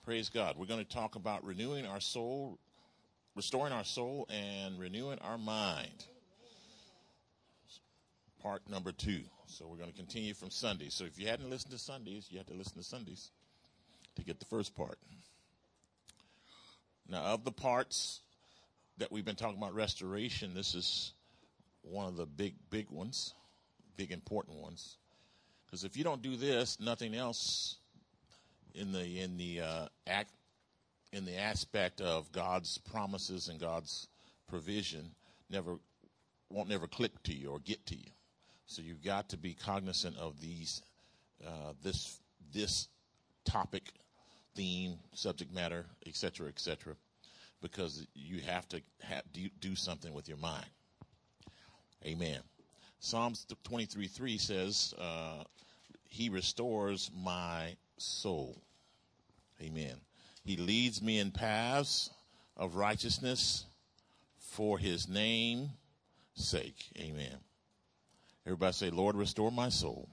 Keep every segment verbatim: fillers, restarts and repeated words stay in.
Praise God. We're going to talk about renewing our soul, restoring our soul, and renewing our mind. Part number two. So we're going to continue from Sunday. So if you hadn't listened to Sundays, you have to listen to Sundays to get the first part. Now, of the parts that we've been talking about restoration, this is one of the big, big ones, big, important ones. Because if you don't do this, nothing else in the in the uh, act in the aspect of God's promises and God's provision never won't never click to you or get to you. So you've got to be cognizant of these uh, this this topic, theme, subject matter, et cetera, et cetera, because you have to have, do, do something with your mind. Amen. Psalms twenty-three three says, uh, he restores my soul. Amen. He leads me in paths of righteousness for his name's sake. Amen. Everybody say, Lord, restore my soul.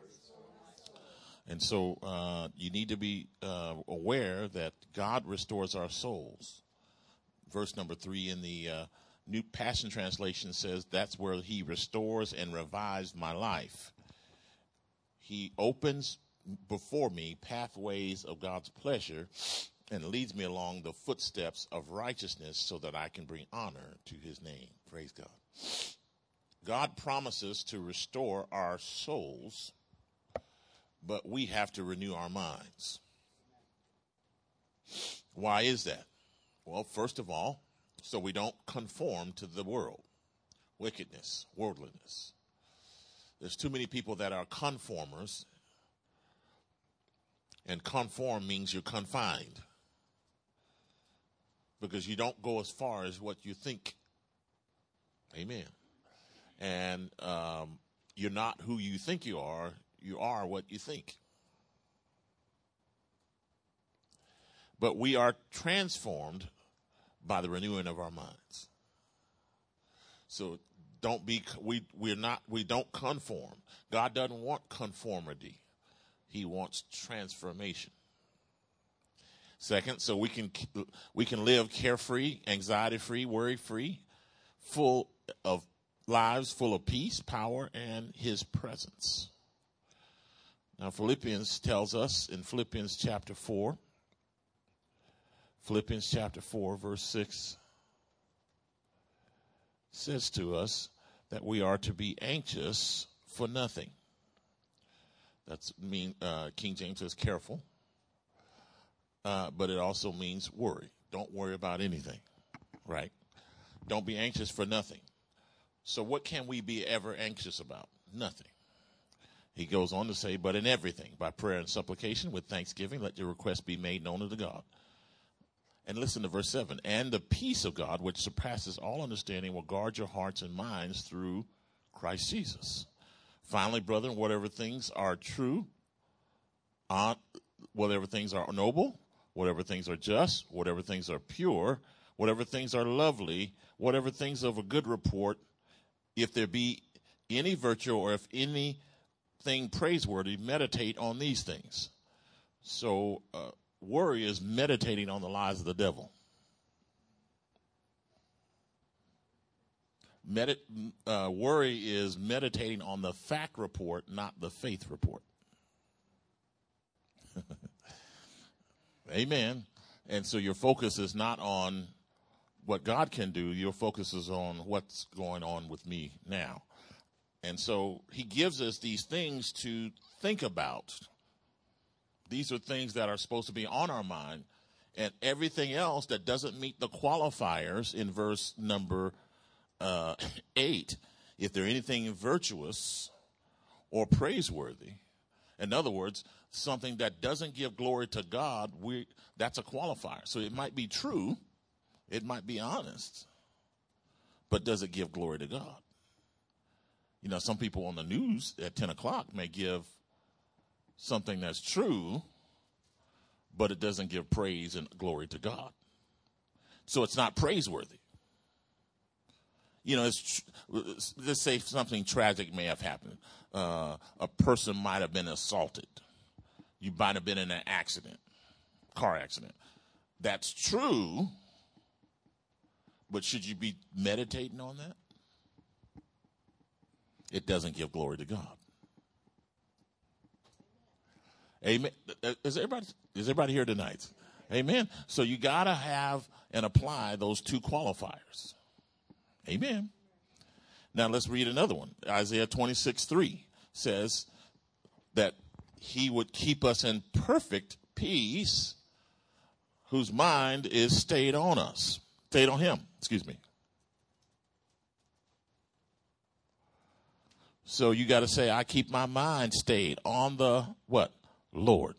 And so uh, you need to be uh, aware that God restores our souls. Verse number three in the uh, New Passion Translation says that's where he restores and revives my life. He opens before me pathways of God's pleasure and leads me along the footsteps of righteousness so that I can bring honor to his name. Praise God. God promises to restore our souls, but we have to renew our minds. Why is that? Well, first of all, so we don't conform to the world, wickedness, worldliness. There's too many people that are conformers, and conform means you're confined because you don't go as far as what you think. Amen. And um, you're not who you think you are. You are what you think. But we are transformed by the renewing of our minds. So don't be, we, we're not, we don't conform. God doesn't want conformity. He wants transformation. Second, so we can, we can live carefree, anxiety-free, worry-free, full of lives full of peace, power, and his presence. Now, Philippians tells us in Philippians chapter four, Philippians chapter four, verse six, says to us that we are to be anxious for nothing. That's mean uh, King James says careful, uh, but it also means worry. Don't worry about anything, right? Don't be anxious for nothing. So what can we be ever anxious about? Nothing. He goes on to say, but in everything, by prayer and supplication with thanksgiving, let your requests be made known unto God. And listen to verse seven. And the peace of God, which surpasses all understanding, will guard your hearts and minds through Christ Jesus. Finally, brethren, whatever things are true, uh, whatever things are noble, whatever things are just, whatever things are pure, whatever things are lovely, whatever things of a good report, if there be any virtue or if anything praiseworthy, meditate on these things. So uh, worry is meditating on the lies of the devil. Medi- uh, worry is meditating on the fact report, not the faith report. Amen. And so your focus is not on what God can do. Your focus is on what's going on with me now. And so he gives us these things to think about. These are things that are supposed to be on our mind. And everything else that doesn't meet the qualifiers in verse number uh, eight, if there anything virtuous or praiseworthy, in other words, something that doesn't give glory to God, we that's a qualifier. So it might be true, it might be honest, but does it give glory to God? You know, some people on the news at ten o'clock may give something that's true, but it doesn't give praise and glory to God. So it's not praiseworthy. You know, it's, let's say something tragic may have happened. Uh, a person might have been assaulted. You might have been in an accident, car accident. That's true, but should you be meditating on that? It doesn't give glory to God. Amen. Is everybody, is everybody here tonight? Amen. So you got to have and apply those two qualifiers. Amen. Now let's read another one. Isaiah twenty-six three says that he would keep us in perfect peace whose mind is stayed on us. Stayed on him, excuse me. So you got to say, I keep my mind stayed on the what? Lord.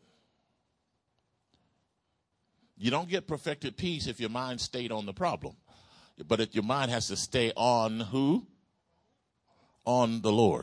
You don't get perfected peace if your mind stayed on the problem. But if your mind has to stay on who? On the Lord.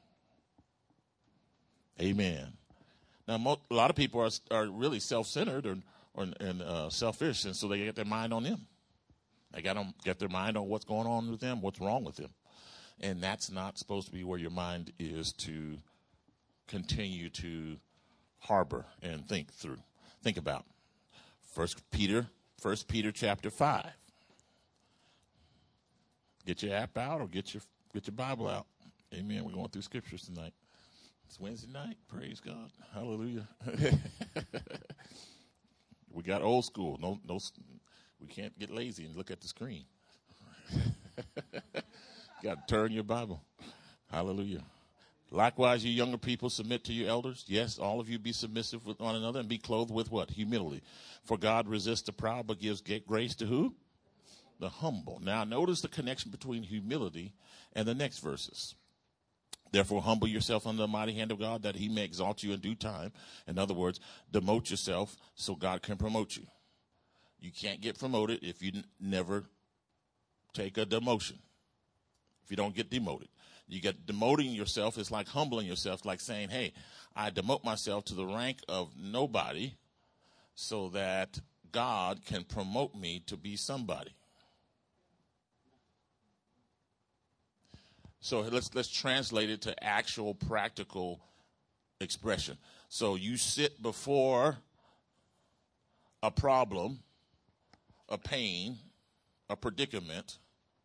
Amen. Now, mo- a lot of people are are really self-centered or, or and uh, selfish, and so they get their mind on them. They got to get their mind on what's going on with them, what's wrong with them. And that's not supposed to be where your mind is to continue to harbor and think through. Think about First Peter, First Peter chapter five. Get your app out or get your get your Bible out. Amen. We're going through scriptures tonight. It's Wednesday night. Praise God. Hallelujah. We got old school. No, no, we can't get lazy and look at the screen. You got to turn your Bible. Hallelujah. Likewise, you younger people, submit to your elders. Yes, all of you be submissive with one another and be clothed with what? Humility. For God resists the proud but gives grace to who? The humble. Now, notice the connection between humility and the next verses. Therefore, humble yourself under the mighty hand of God that he may exalt you in due time. In other words, demote yourself so God can promote you. You can't get promoted if you n- never take a demotion. If you don't get demoted. You get demoting yourself is like humbling yourself, like saying, hey, I demote myself to the rank of nobody so that God can promote me to be somebody. So let's let's translate it to actual practical expression. So you sit before a problem, a pain, a predicament,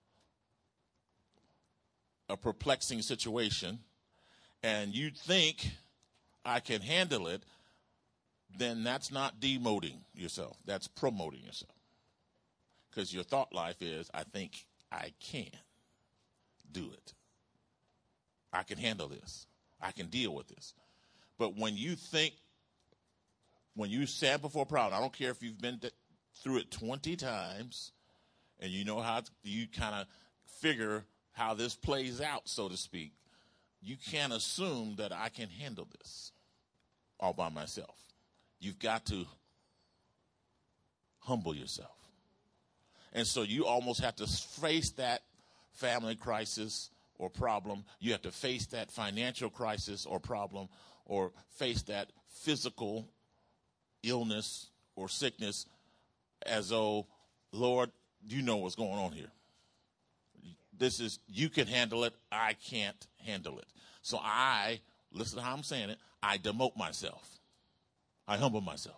a perplexing situation, and you think I can handle it, then that's not demoting yourself. That's promoting yourself. Because your thought life is, I think I can do it. I can handle this. I can deal with this. But when you think, when you stand before a problem, I don't care if you've been th- through it twenty times and you know how to, you kind of figure how this plays out, so to speak, you can't assume that I can handle this all by myself. You've got to humble yourself. And so you almost have to face that family crisis or problem. You have to face that financial crisis or problem, or face that physical illness or sickness as though, Lord, you know what's going on here. This is, you can handle it. I can't handle it. So I, listen to how I'm saying it, I demote myself. I humble myself.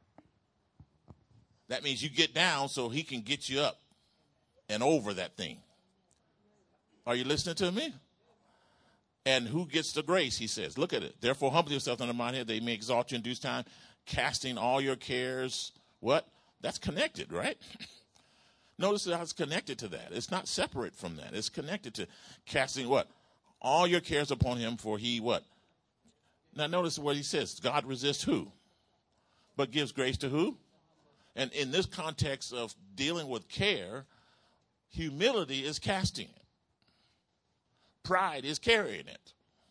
That means you get down so he can get you up and over that thing. Are you listening to me? And who gets the grace, he says. Look at it. Therefore, humble yourself under my head. They may exalt you in due time, casting all your cares. What? That's connected, right? Notice how it's connected to that. It's not separate from that. It's connected to casting what? All your cares upon him, for he what? Now notice what he says. God resists who? But gives grace to who? And in this context of dealing with care, humility is casting it. Pride is carrying it.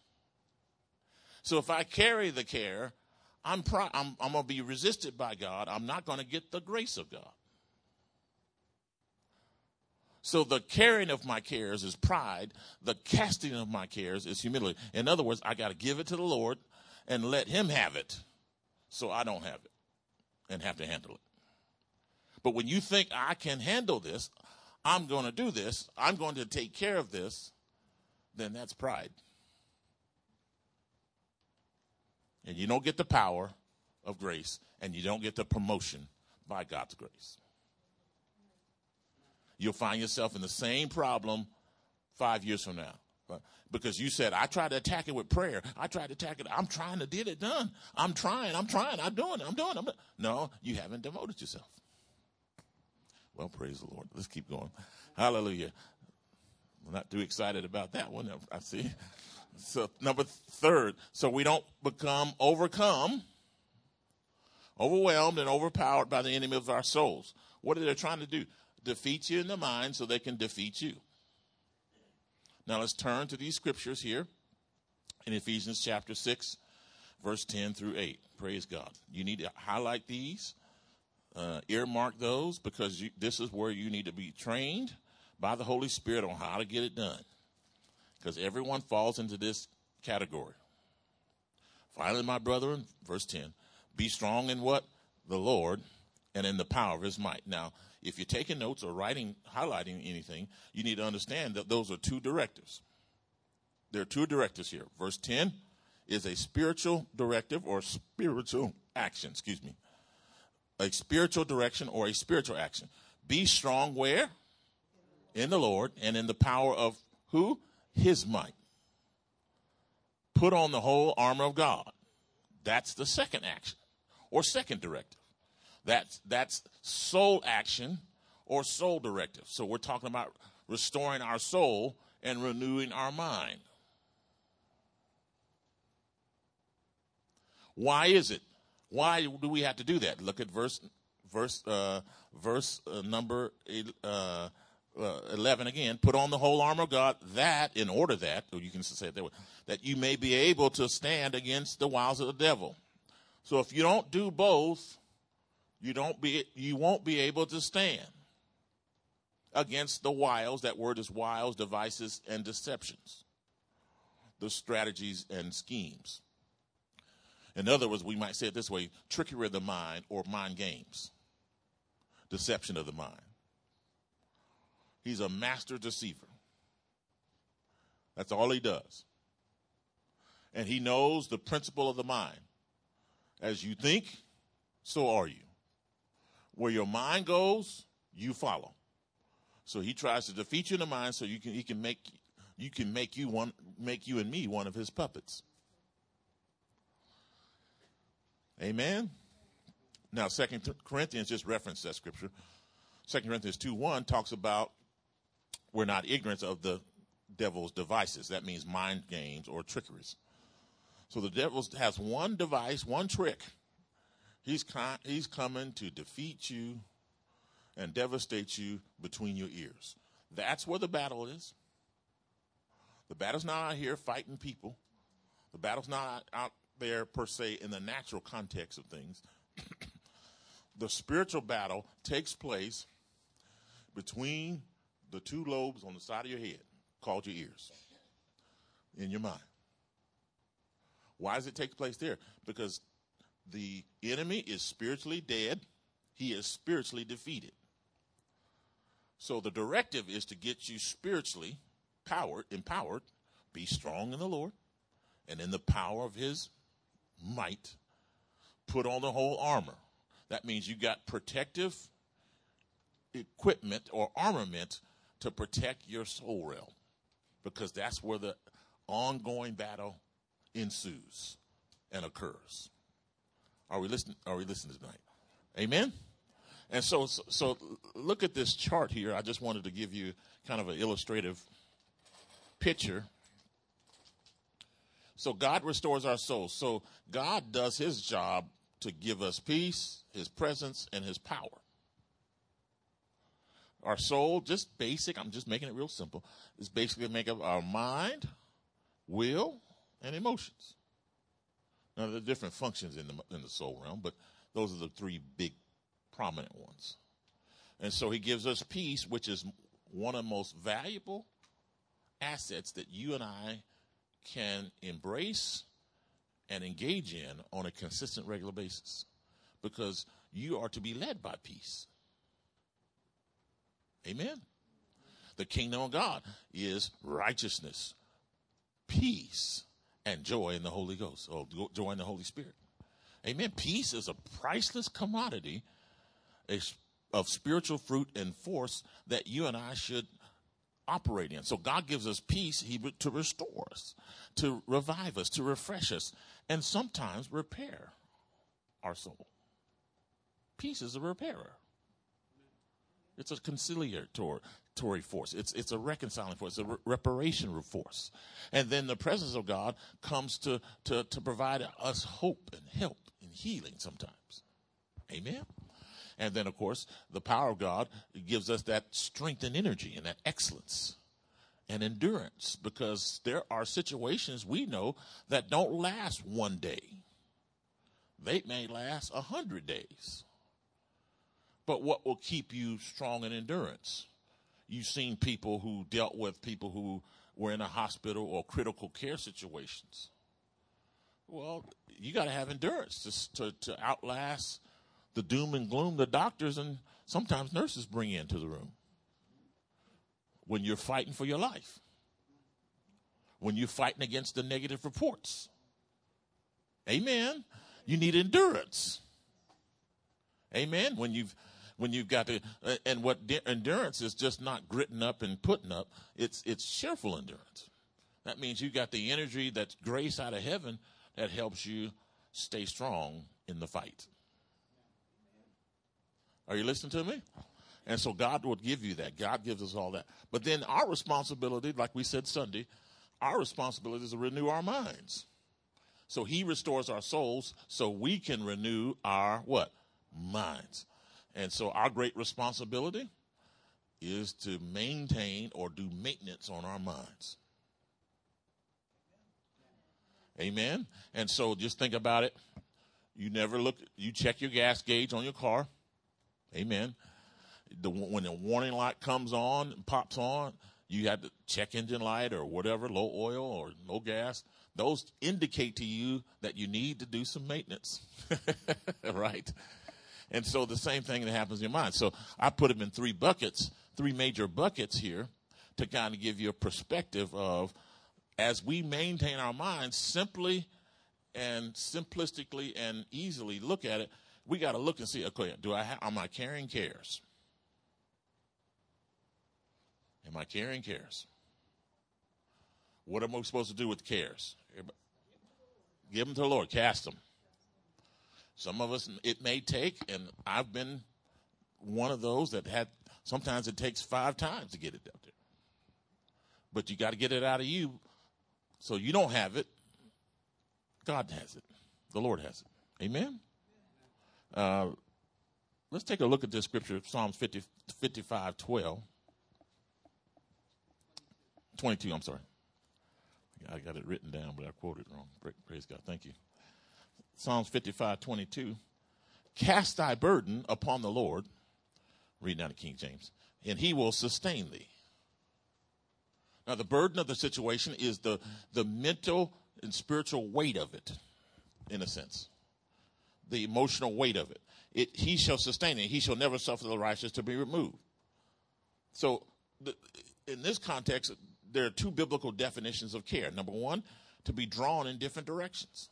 So if I carry the care, I'm, pri- I'm, I'm going to be resisted by God. I'm not going to get the grace of God. So the carrying of my cares is pride. The casting of my cares is humility. In other words, I got to give it to the Lord and let him have it so I don't have it and have to handle it. But when you think I can handle this, I'm going to do this, I'm going to take care of this, then that's pride. And you don't get the power of grace, and you don't get the promotion by God's grace. You'll find yourself in the same problem five years from now. Because you said, I tried to attack it with prayer. I tried to attack it. I'm trying to get it done. I'm trying. I'm trying. I'm doing it. I'm doing it. I'm doing it. No, you haven't devoted yourself. Well, praise the Lord. Let's keep going. Hallelujah. I'm not too excited about that one, I see. So number third, so we don't become overcome, overwhelmed and overpowered by the enemy of our souls. What are they trying to do? Defeat you in the mind so they can defeat you. Now let's turn to these scriptures here in Ephesians chapter six, verse ten through eight. Praise God. You need to highlight these, uh, earmark those, because you, this is where you need to be trained by the Holy Spirit on how to get it done. Because everyone falls into this category. Finally, my brethren, verse ten, be strong in what? The Lord, and in the power of his might. Now, if you're taking notes or writing, highlighting anything, you need to understand that those are two directives. There are two directives here. Verse ten is a spiritual directive or spiritual action, excuse me. A spiritual direction or a spiritual action. Be strong where? In the Lord and in the power of who? His might. Put on the whole armor of God. That's the second action or second directive. That's, that's soul action or soul directive. So we're talking about restoring our soul and renewing our mind. Why is it? Why do we have to do that? Look at verse, verse, uh, verse uh, number uh, uh, eleven again. Put on the whole armor of God, that in order that, or you can say it that way, that you may be able to stand against the wiles of the devil. So if you don't do both, you don't be, you won't be able to stand against the wiles. That word is wiles, devices, and deceptions. The strategies and schemes. In other words, we might say it this way, trickery of the mind or mind games. Deception of the mind. He's a master deceiver. That's all he does. And he knows the principle of the mind. As you think, so are you. Where your mind goes, you follow. So he tries to defeat you in the mind so you can he can make you can make you one make you and me one of his puppets. Amen. Now, Second Corinthians just referenced that scripture. Second Corinthians two one talks about we're not ignorant of the devil's devices. That means mind games or trickeries. So the devil has one device, one trick. He's con- he's coming to defeat you and devastate you between your ears. That's where the battle is. The battle's not out here fighting people. The battle's not out there per se in the natural context of things. The spiritual battle takes place between the two lobes on the side of your head, called your ears, in your mind. Why does it take place there? Because the enemy is spiritually dead. He is spiritually defeated. So the directive is to get you spiritually powered, empowered, be strong in the Lord and in the power of his might. Put on the whole armor. That means you got protective equipment or armament to protect your soul realm, because that's where the ongoing battle ensues and occurs. Are we listening? Are we listening tonight? Amen. And so, so, so look at this chart here. I just wanted to give you kind of an illustrative picture. So God restores our souls. So God does his job to give us peace, his presence, and his power. Our soul, just basic, I'm just making it real simple, is basically make up our mind, will, and emotions. Now, there are different functions in the in the soul realm, but those are the three big prominent ones. And so he gives us peace, which is one of the most valuable assets that you and I can embrace and engage in on a consistent, regular basis, because you are to be led by peace. Amen. The kingdom of God is righteousness, peace, and joy in the Holy Ghost, or joy in the Holy Spirit. Amen. Peace is a priceless commodity of spiritual fruit and force that you and I should operate in. So God gives us peace he, to restore us, to revive us, to refresh us, and sometimes repair our soul. Peace is a repairer. It's a conciliatory force. It's it's a reconciling force. It's a re- reparation force. And then the presence of God comes to, to, to provide us hope and help and healing sometimes. Amen? And then, of course, the power of God gives us that strength and energy and that excellence and endurance, because there are situations we know that don't last one day. They may last a hundred days. But what will keep you strong in endurance? You've seen people who dealt with people who were in a hospital or critical care situations. Well, you got to have endurance to, to, to outlast the doom and gloom the doctors and sometimes nurses bring into the room when you're fighting for your life, when you're fighting against the negative reports. Amen. You need endurance. Amen. When you've when you've got to, uh, and what de- endurance is just not gritting up and putting up. It's it's cheerful endurance. That means you got the energy, that's grace out of heaven that helps you stay strong in the fight. Are you listening to me? And so God will give you that. God gives us all that. But then our responsibility, like we said Sunday, our responsibility is to renew our minds. So he restores our souls so we can renew our what? Minds. And so our great responsibility is to maintain or do maintenance on our minds. Amen. And so just think about it. You never look, you check your gas gauge on your car. Amen. The, when the warning light comes on and pops on, you have to check engine light or whatever, low oil or low gas. Those indicate to you that you need to do some maintenance, right? And so the same thing that happens in your mind. So I put them in three buckets, three major buckets here to kind of give you a perspective of, as we maintain our minds simply and simplistically and easily look at it, we got to look and see, okay, do I ha- am I carrying cares? Am I carrying cares? What am I supposed to do with cares? Give them to the Lord. Cast them. Some of us, it may take, and I've been one of those that had, sometimes it takes five times to get it out there. But you got to get it out of you so you don't have it. God has it. The Lord has it. Amen? Uh, let's take a look at this scripture, Psalms fifty, fifty-five, twelve. twenty-two, I'm sorry. I got it written down, but I quoted it wrong. Praise God. Thank you. Psalms fifty-five, twenty-two. Cast thy burden upon the Lord, reading out of King James, and he will sustain thee. Now, the burden of the situation is the, the mental and spiritual weight of it, in a sense. The emotional weight of it. It he shall sustain it. He shall never suffer the righteous to be removed. So, the, in this context, there are two biblical definitions of care. Number one, to be drawn in different directions.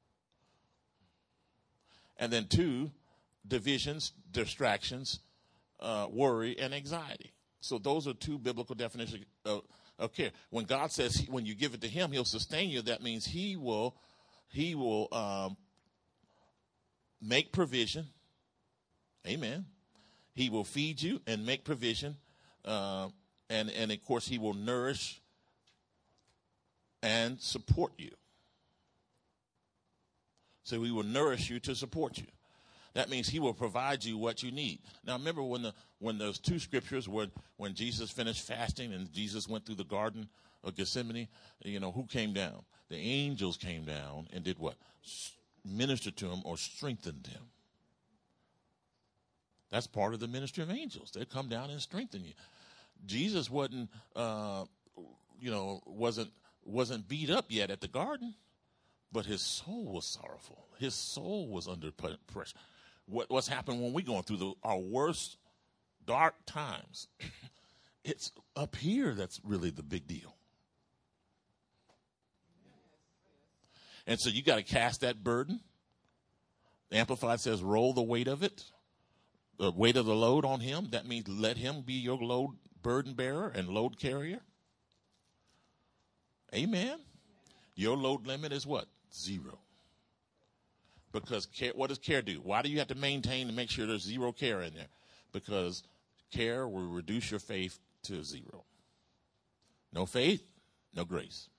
And then two, divisions, distractions, uh, worry, and anxiety. So those are two biblical definitions of, of care. When God says he, when you give it to him, he'll sustain you, that means he will, he will um, make provision. Amen. He will feed you and make provision. Uh, and, and, of course, he will nourish and support you. So he will nourish you to support you. That means he will provide you what you need. Now, remember when the when those two scriptures, when, when Jesus finished fasting and Jesus went through the Garden of Gethsemane, you know, who came down? The angels came down and did what? Ministered to him or strengthened him. That's part of the ministry of angels. They come down and strengthen you. Jesus wasn't, uh, you know, wasn't wasn't beat up yet at the garden, but his soul was sorrowful. His soul was under pressure. What, what's happened when we're going through the, our worst dark times? It's up here that's really the big deal. And so you got to cast that burden The Amplified says, roll the weight of it, the weight of the load on him. That means let him be your load burden bearer and load carrier. Amen. Your load limit is what? Zero. Because care, what does care do? Why do you have to maintain to make sure there's zero care in there? Because care will reduce your faith to zero. No faith, no grace.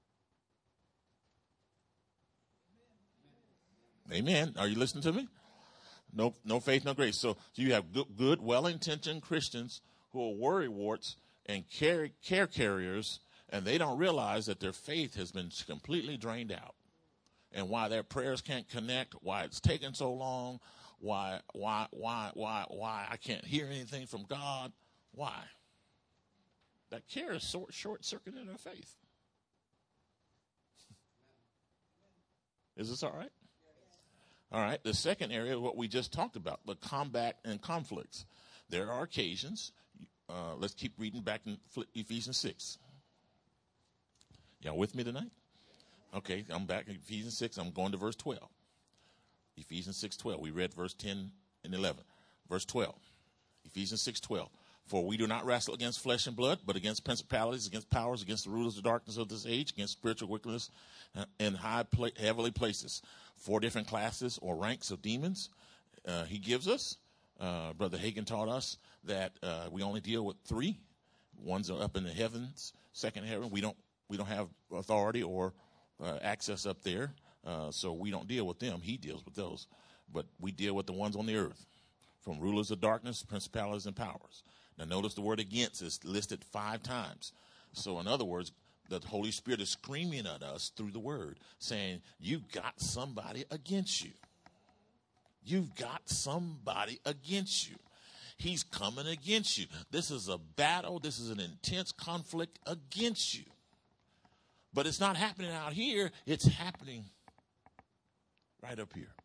Amen. Are you listening to me? No, no faith, no grace. So, so you have good, good, well-intentioned Christians who are worrywarts and care, care carriers, and they don't realize that their faith has been completely drained out. And why their prayers can't connect, why it's taken so long, why, why, why, why, why I can't hear anything from God. Why? That care is short, short-circuited their faith. Is this all right? All right. The second area, what we just talked about, the combat and conflicts. There are occasions. Uh, let's keep reading back in Ephesians six. Y'all with me tonight? Okay, I'm back in Ephesians six. I'm going to verse twelve. Ephesians six twelve. We read verse ten and eleven. Verse twelve. Ephesians six twelve. For we do not wrestle against flesh and blood, but against principalities, against powers, against the rulers of darkness of this age, against spiritual wickedness in high pla- heavenly places. Four different classes or ranks of demons uh, he gives us. Uh, Brother Hagin taught us that uh, we only deal with three. Ones are up in the heavens, second heaven. We don't we don't have authority or uh, access up there, uh, so we don't deal with them. He deals with those. But we deal with the ones on the earth, from rulers of darkness, principalities, and powers. Now, notice the word against is listed five times. So, in other words, the Holy Spirit is screaming at us through the word, saying, you've got somebody against you. You've got somebody against you. He's coming against you. This is a battle. This is an intense conflict against you. But it's not happening out here. It's happening right up here.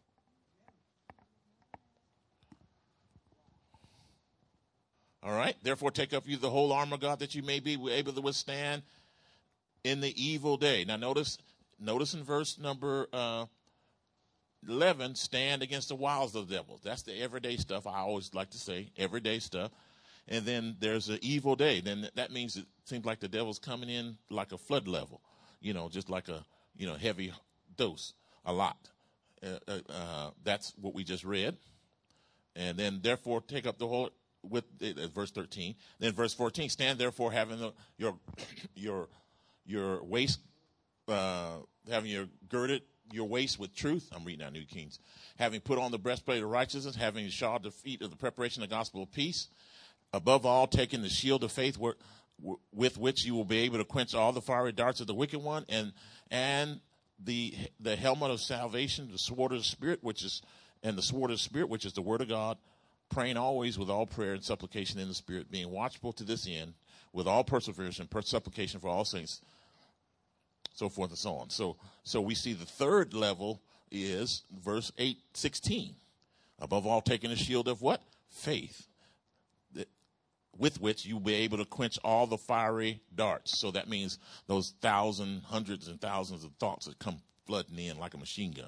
All right. Therefore, take up you the whole armor of God, that you may be able to withstand in the evil day. Now, notice, notice in verse number uh, eleven, stand against the wiles of the devil. That's the everyday stuff. I always like to say everyday stuff. And then there's an evil day. Then that means it seems like the devil's coming in like a flood level, you know, just like a, you know, heavy dose, a lot. Uh, uh, uh, that's what we just read. And then, therefore, take up the whole. With uh, verse thirteen, then verse fourteen. Stand therefore, having the, your your your waist, uh, having your girded your waist with truth. I'm reading out New Kings. Having put on the breastplate of righteousness, having shod the feet of the preparation of the gospel of peace. Above all, taking the shield of faith, where, w- with which you will be able to quench all the fiery darts of the wicked one, and and the the helmet of salvation, the sword of the spirit, which is and the sword of the spirit, which is the word of God. Praying always with all prayer and supplication in the Spirit, being watchful to this end, with all perseverance and supplication for all saints, so forth and so on. So, so we see the third level is verse eight, sixteen. Above all, taking a shield of what? Faith, that, with which you'll be able to quench all the fiery darts. So that means those thousand, hundreds and thousands of thoughts that come flooding in like a machine gun.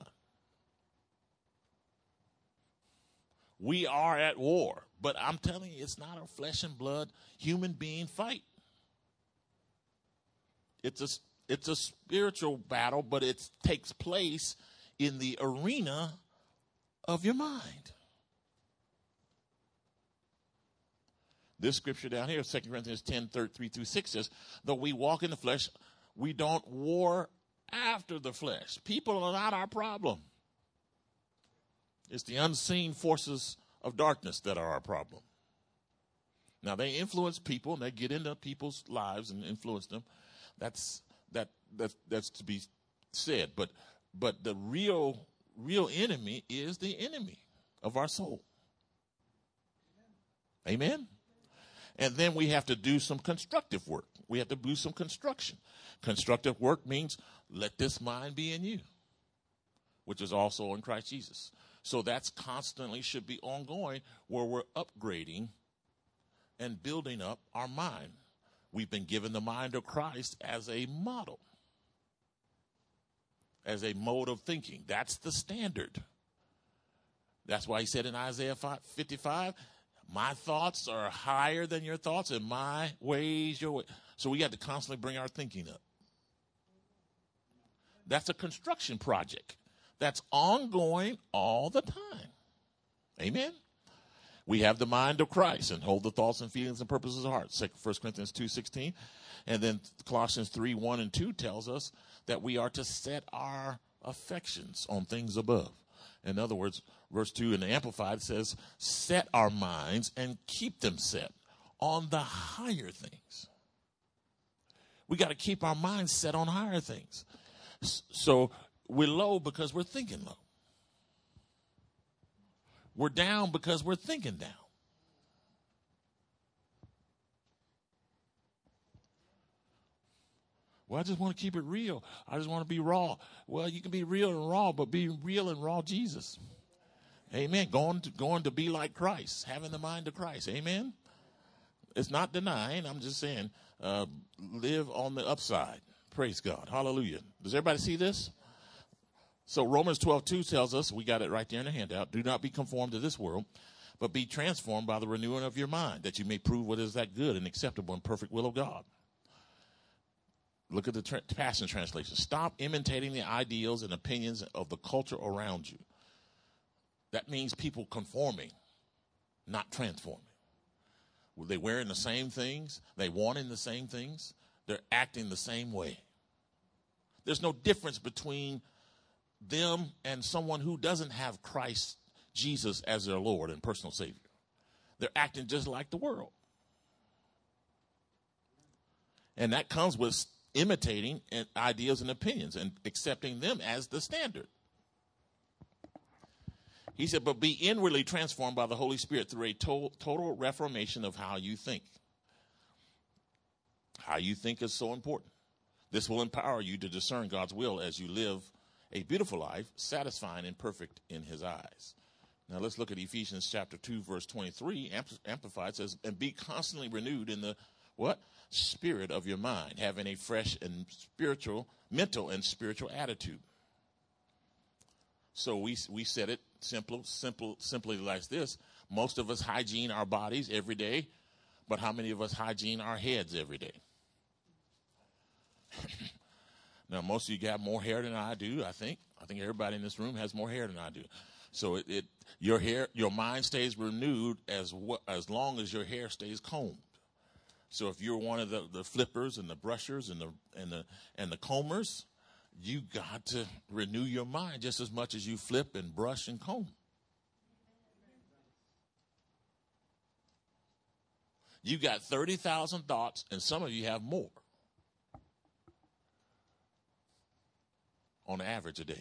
We are at war, but I'm telling you, it's not a flesh and blood human being fight. It's a, it's a spiritual battle, but it takes place in the arena of your mind. This scripture down here, Second Corinthians ten, three through six says, though we walk in the flesh, we don't war after the flesh. People are not our problem. It's the unseen forces of darkness that are our problem. Now, they influence people, and they get into people's lives and influence them. That's that that that's to be said. But but the real real enemy is the enemy of our soul. Amen. Amen? And then we have to do some constructive work. We have to do some construction. Constructive work means let this mind be in you, which is also in Christ Jesus. So that's constantly should be ongoing, where we're upgrading and building up our mind. We've been given the mind of Christ as a model, as a mode of thinking. That's the standard. That's why he said in Isaiah fifty-five, my thoughts are higher than your thoughts and my ways your way. So we got to constantly bring our thinking up. That's a construction project that's ongoing all the time. Amen. We have the mind of Christ and hold the thoughts and feelings and purposes of the heart. First Corinthians two sixteen. And then Colossians three one and two tells us that we are to set our affections on things above. In other words, verse two in the Amplified says, set our minds and keep them set on the higher things. We got to keep our minds set on higher things. So we're low because we're thinking low. We're down because we're thinking down. Well, I just want to keep it real. I just want to be raw. Well, you can be real and raw, but be real and raw Jesus. Amen. Going to, going to be like Christ, having the mind of Christ. Amen. It's not denying. I'm just saying, uh, live on the upside. Praise God. Hallelujah. Does everybody see this? So Romans twelve two tells us, we got it right there in the handout, do not be conformed to this world, but be transformed by the renewing of your mind, that you may prove what is that good and acceptable and perfect will of God. Look at the tra- Passion Translation. Stop imitating the ideals and opinions of the culture around you. That means people conforming, not transforming. They're wearing the same things. They wanting the same things. They're acting the same way. There's no difference between them and someone who doesn't have Christ Jesus as their Lord and personal Savior. They're acting just like the world. And that comes with imitating ideas and opinions and accepting them as the standard. He said, but be inwardly transformed by the Holy Spirit through a to- total reformation of how you think. How you think is so important. This will empower you to discern God's will as you live a beautiful life, satisfying and perfect in his eyes. Now let's look at Ephesians chapter two, verse twenty-three. Amplified says, and be constantly renewed in the what? Spirit of your mind, having a fresh and spiritual, mental and spiritual attitude. So we we said it simple, simple, simply like this. Most of us hygiene our bodies every day, but how many of us hygiene our heads every day? Now, most of you got more hair than I do, I think. I think everybody in this room has more hair than I do. So it, it your hair, your mind stays renewed as as long as your hair stays combed. So if you're one of the, the flippers and the brushers and the and the and the combers, you got to renew your mind just as much as you flip and brush and comb. You got thirty thousand thoughts, and some of you have more on average a day.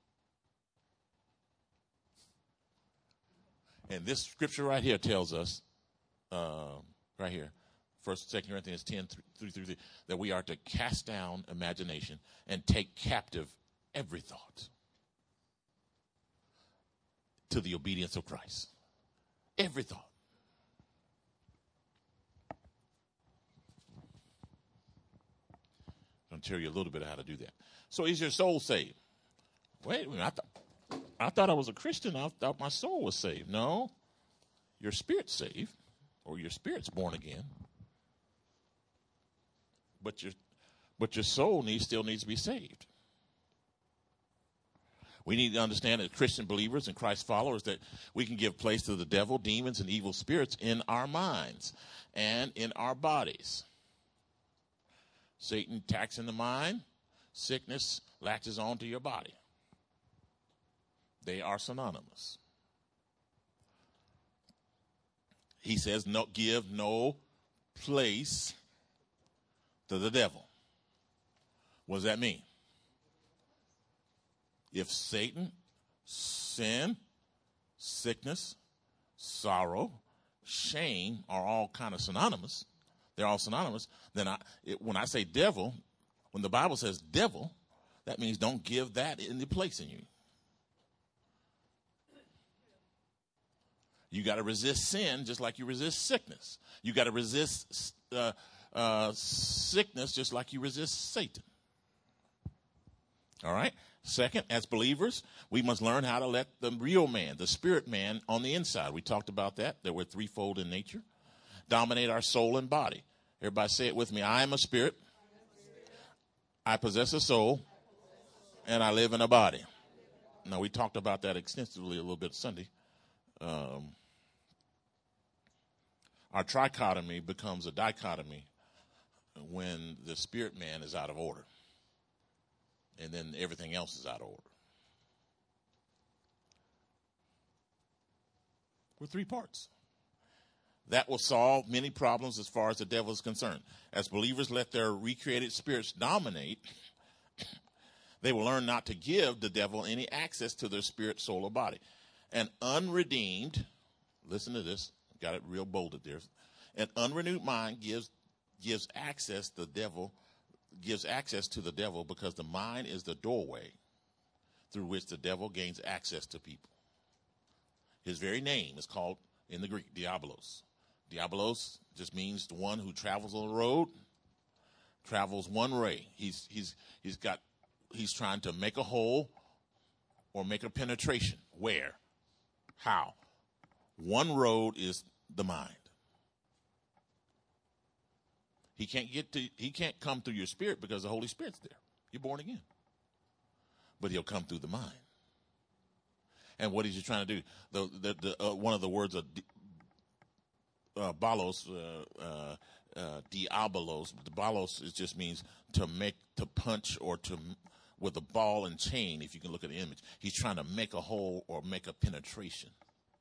And this scripture right here tells us, uh, right here, First, Second Corinthians ten, three through three, that we are to cast down imagination and take captive every thought to the obedience of Christ. Every thought. I'm going to tell you a little bit of how to do that. So is your soul saved? Wait a minute. I, th- I thought I was a Christian. I thought my soul was saved. No. Your spirit's saved, or your spirit's born again. But your, but your soul needs still needs to be saved. We need to understand as Christian believers and Christ followers that we can give place to the devil, demons, and evil spirits in our minds and in our bodies. Satan attacks in the mind, sickness latches onto your body. They are synonymous. He says, no, give no place to the devil. What does that mean? If Satan, sin, sickness, sorrow, shame are all kind of synonymous, they're all synonymous, then I, it, when I say devil, when the Bible says devil, that means don't give that any place in you. You got to resist sin just like you resist sickness. You got to resist uh, uh, sickness just like you resist Satan. All right? Second, as believers, we must learn how to let the real man, the spirit man on the inside, we talked about that, that we're threefold in nature, dominate our soul and body. Everybody say it with me. I am a spirit. I possess a soul. And I live in a body. Now, we talked about that extensively a little bit Sunday. Um, our trichotomy becomes a dichotomy when the spirit man is out of order. And then everything else is out of order. We're three parts. That will solve many problems as far as the devil is concerned. As believers let their recreated spirits dominate, they will learn not to give the devil any access to their spirit, soul, or body. An unredeemed, listen to this, got it real bolded there. An unrenewed mind gives gives access the devil gives access to the devil because the mind is the doorway through which the devil gains access to people. His very name is called in the Greek diabolos. Diabolos just means the one who travels on the road, travels one way. He's he's he's got he's trying to make a hole or make a penetration. Where? How? One road is the mind. He can't get to he can't come through your spirit because the Holy Spirit's there. You're born again. But he'll come through the mind. And what is he trying to do? The the, the uh, one of the words of uh, balos, uh, uh, uh, diabolos. The balos it just means to make, to punch, or to with a ball and chain. If you can look at the image, he's trying to make a hole or make a penetration.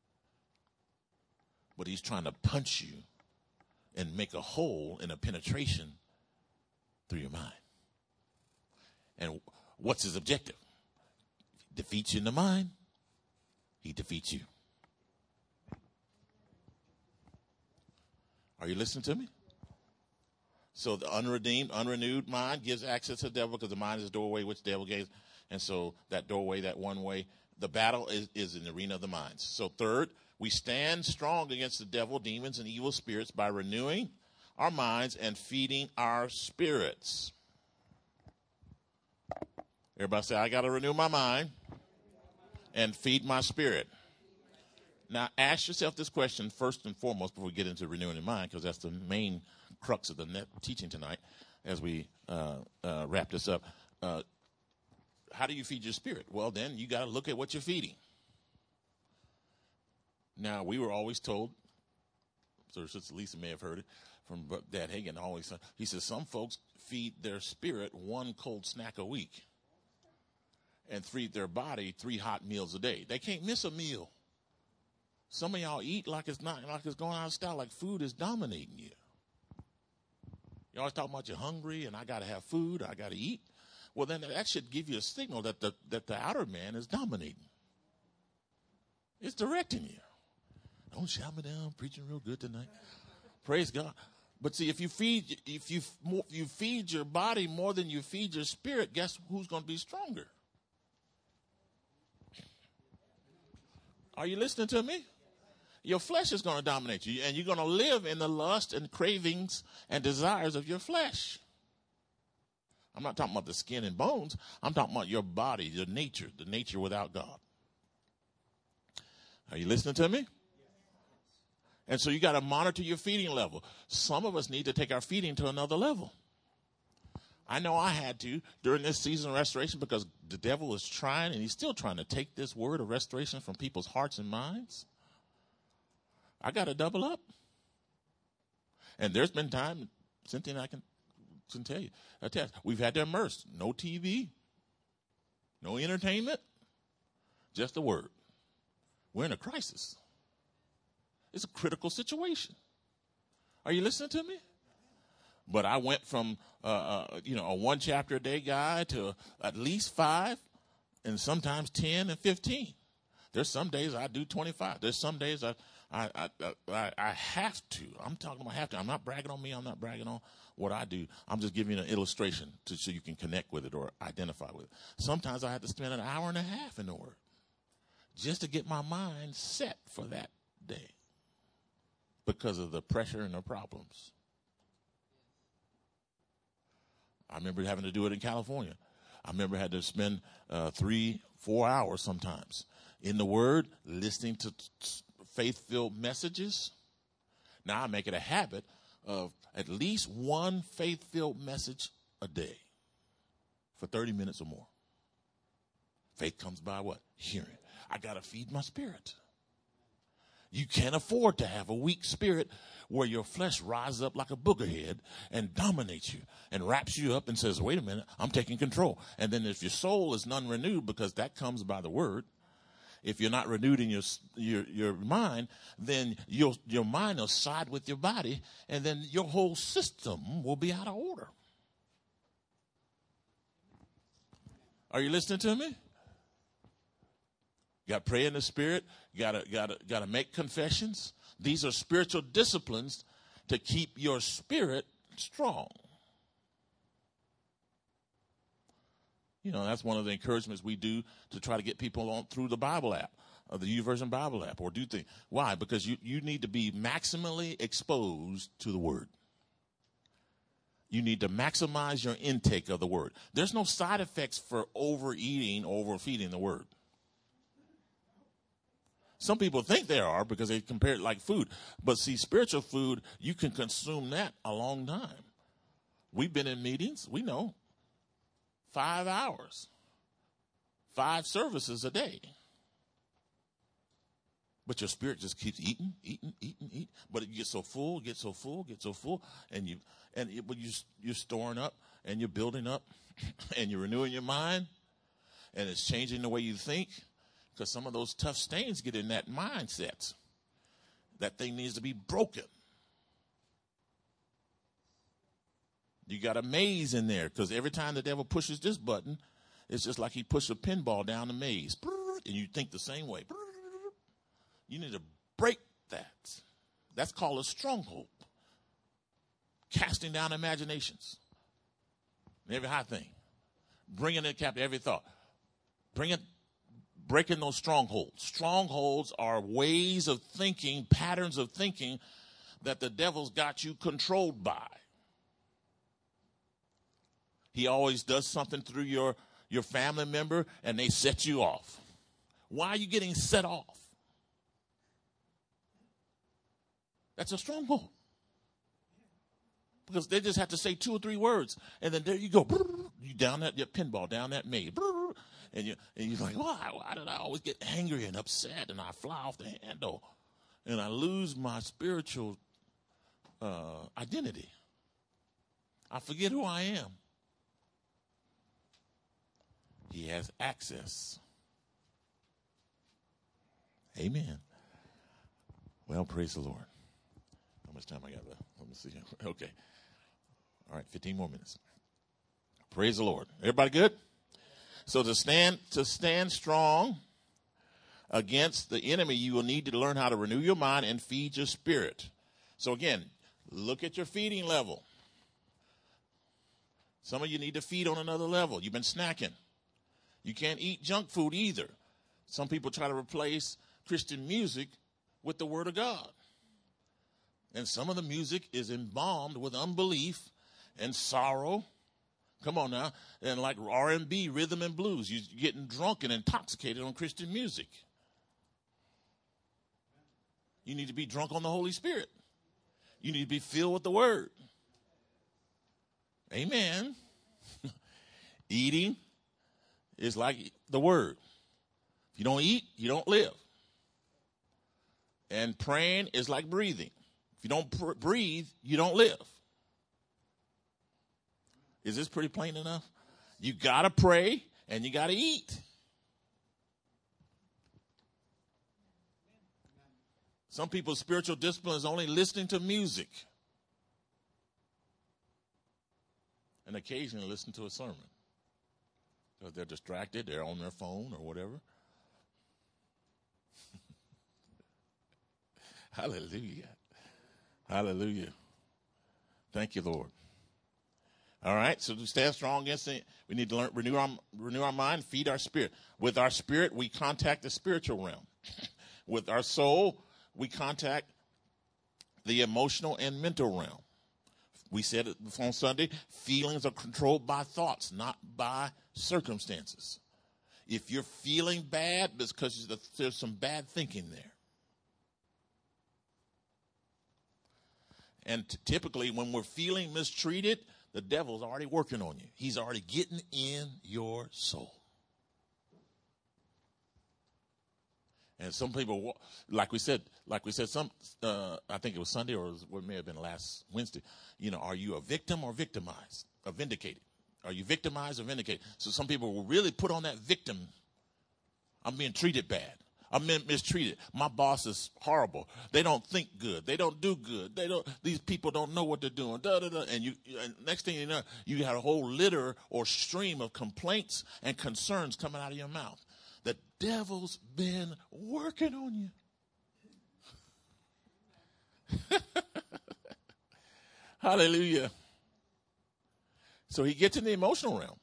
But he's trying to punch you and make a hole in a penetration through your mind. And what's his objective? He defeats you in the mind. He defeats you. Are you listening to me? So the unredeemed, unrenewed mind gives access to the devil because the mind is the doorway which the devil gains. And so that doorway, that one way, the battle is, is in the arena of the minds. So third, we stand strong against the devil, demons, and evil spirits by renewing our minds and feeding our spirits. Everybody say, I got to renew my mind and feed my spirit. Now, ask yourself this question first and foremost before we get into renewing your mind, because that's the main crux of the net teaching tonight as we uh, uh, wrap this up. Uh, how do you feed your spirit? Well, then you got to look at what you're feeding. Now, we were always told, so Sister Lisa may have heard it from Dad Hagin, always, he says some folks feed their spirit one cold snack a week and feed their body three hot meals a day. They can't miss a meal. Some of y'all eat like it's not, like it's going out of style, like food is dominating you. You always talk about you're hungry and I got to have food, I got to eat. Well, then that should give you a signal that the, that the outer man is dominating. It's directing you. Don't shout me down, preaching real good tonight. Praise God. But see, if you feed, if you, you feed your body more than you feed your spirit, guess who's going to be stronger? Are you listening to me? Your flesh is going to dominate you, and you're going to live in the lust and cravings and desires of your flesh. I'm not talking about the skin and bones. I'm talking about your body, your nature, the nature without God. Are you listening to me? And so you got to monitor your feeding level. Some of us need to take our feeding to another level. I know I had to during this season of restoration because the devil is trying, and he's still trying to take this word of restoration from people's hearts and minds. I got to double up. And there's been time, Cynthia and I can, can tell you, I tell you, we've had to immerse. No T V, no entertainment, just the word. We're in a crisis. It's a critical situation. Are you listening to me? But I went from, uh, uh, you know, a one chapter a day guy to at least five and sometimes ten and fifteen. There's some days I do twenty-five. There's some days I, I, I, I, I have to. I'm talking about have to. I'm not bragging on me. I'm not bragging on what I do. I'm just giving you an illustration to, so you can connect with it or identify with it. Sometimes I have to spend an hour and a half in the Word just to get my mind set for that day because of the pressure and the problems. I remember having to do it in California. I remember I had to spend uh, three, four hours sometimes in the Word, listening to t- faith-filled messages. Now I make it a habit of at least one faith-filled message a day for thirty minutes or more. Faith comes by what? Hearing. I got to feed my spirit. You can't afford to have a weak spirit where your flesh rises up like a booger head and dominates you and wraps you up and says, wait a minute, I'm taking control. And then if your soul is none renewed, because that comes by the word, if you're not renewed in your your, your mind, then your your mind will side with your body, and then your whole system will be out of order. Are you listening to me? You got to pray in the spirit. You got to got to got to make confessions. These are spiritual disciplines to keep your spirit strong. You know, that's one of the encouragements we do to try to get people on through the Bible app, or the YouVersion Bible app, or do things. Why? Because you, you need to be maximally exposed to the Word. You need to maximize your intake of the Word. There's no side effects for overeating, overfeeding the Word. Some people think there are because they compare it like food. But see, spiritual food, you can consume that a long time. We've been in meetings, we know. Five hours, five services a day. But your spirit just keeps eating, eating, eating, eating. But it gets so full, gets so full, gets so full, and you and it, you you're storing up and you're building up, and you're renewing your mind, and it's changing the way you think, because some of those tough stains get in that mindset. That thing needs to be broken. You got a maze in there, because every time the devil pushes this button, it's just like he pushed a pinball down the maze. And you think the same way. You need to break that. That's called a stronghold. Casting down imaginations. Every high thing. Bringing it captive, every thought. Bring it, breaking those strongholds. Strongholds are ways of thinking, patterns of thinking that the devil's got you controlled by. He always does something through your, your family member, and they set you off. Why are you getting set off? That's a stronghold. Because they just have to say two or three words, and then there you go. You down that your pinball, down that maze. And, you, and you're like, why? Why did I always get angry and upset, and I fly off the handle, and I lose my spiritual uh, identity? I forget who I am. He has access. Amen. Well, praise the Lord. How much time I got left? Let me see. Okay. All right, fifteen more minutes. Praise the Lord. Everybody good? So to stand to stand strong against the enemy, you will need to learn how to renew your mind and feed your spirit. So again, look at your feeding level. Some of you need to feed on another level. You've been snacking. You can't eat junk food either. Some people try to replace Christian music with the Word of God. And some of the music is embalmed with unbelief and sorrow. Come on now. And like R and B, rhythm and blues. You're getting drunk and intoxicated on Christian music. You need to be drunk on the Holy Spirit. You need to be filled with the Word. Amen. Eating is like the Word. If you don't eat, you don't live. And praying is like breathing. If you don't pr- breathe, you don't live. Is this pretty plain enough? You got to pray and you got to eat. Some people's spiritual discipline is only listening to music and occasionally listen to a sermon. Because they're distracted, they're on their phone or whatever. Hallelujah. Hallelujah. Thank you, Lord. All right, so to stand strong against it, we need to learn, renew our, renew our mind, feed our spirit. With our spirit, we contact the spiritual realm. With our soul, we contact the emotional and mental realm. We said it on Sunday, feelings are controlled by thoughts, not by circumstances. If you're feeling bad, it's because there's some bad thinking there. And t- typically when we're feeling mistreated, the devil's already working on you. He's already getting in your soul. And some people, like we said, like we said, some uh, I think it was Sunday or it may have been last Wednesday. You know, are you a victim or victimized or vindicated? Are you victimized or vindicated? So some people will really put on that victim. I'm being treated bad. I'm being mistreated. My boss is horrible. They don't think good. They don't do good. They don't. These people don't know what they're doing. Da, da, da. And you, and next thing you know, you got a whole litter or stream of complaints and concerns coming out of your mouth. The devil's been working on you. Hallelujah. So he gets in the emotional realm.